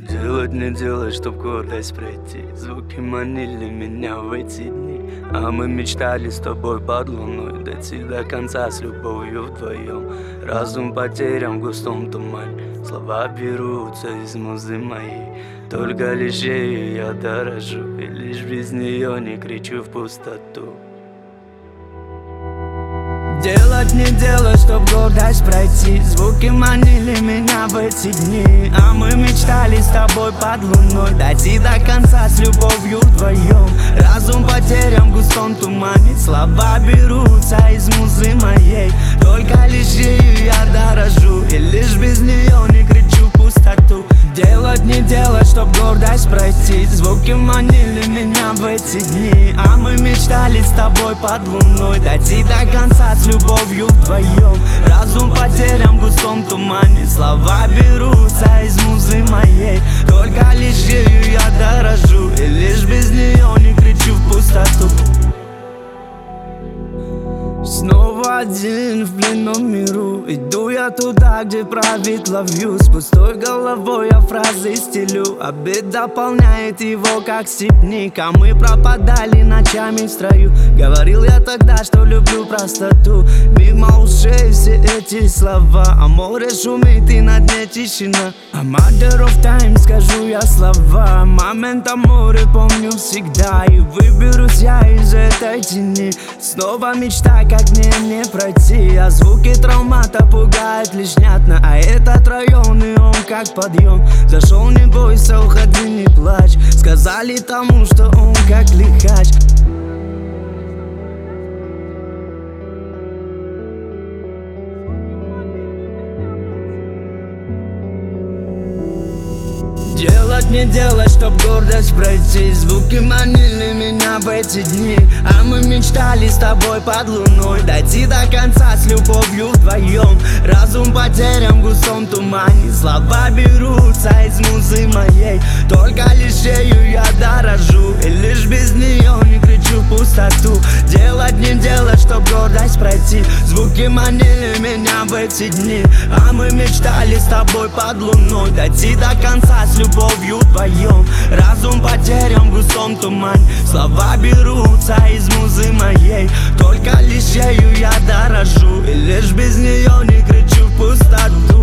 Делать не делать, чтоб гордость пройти. Звуки манили меня в эти дни. А мы мечтали с тобой под луной дойти до конца с любовью вдвоем. Разум потерян в густом тумане. Слова берутся из музы моей. Только лишь ею я дорожу, и лишь без нее не кричу в пустоту. Делать не делать, чтоб гордость пройти. Звуки манили меня в эти дни. А мы мечтали с тобой под луной дойти до конца с любовью вдвоем. Разум потерян в густом тумане. Слова берутся из музы моей. Только лишь ею я дорожу, и лишь без нее не кричу в пустоту. Делать не делать, чтоб гордость пройти. Звуки манили меня в эти дни. А мы мечтали с тобой под луной дойти до конца с любовью вдвоем. Разум потерян в густом тумане. Слова берутся из музы моей. Только лишь ею я дорожу, и лишь без нее не кричу в пустоту. Снова один в пленном миру. Иду я туда, где правит ловью. С пустой головой я фразы стелю. Обед дополняет его, как степник. А мы пропадали ночами в строю. Говорил я тогда, что люблю простоту. Мимо ушей все эти слова. А море шумит и на дне тишина. А mother of time, скажу я слова. Момент море помню всегда. И выберусь я из этой тени. Снова мечта, как мне не пройти. А звуки травмата пугают лишь внятно. А этот район, и он как подъем. Зашел, не бойся, уходи, не плачь. Сказали тому, что он как лихач. Делать не делать, чтоб гордость пройти. Звуки манили меня в эти дни. А мы мечтали с тобой под луной дойти до конца с любовью вдвоем. Разум потерян в густом тумане. Слова берутся из музы моей. Только лишь ею я дорожу, и лишь без нее не кричу в пустоту. Делать не делать, чтоб гордость пройти. Звуки манили меня в эти дни. А мы мечтали с тобой под луной дойти до конца с любовью вдвоем. Разум потерян в густом тумане. Слова берутся из музы моей. Только лишь ею я дорожу, и лишь без нее не кричу в пустоту.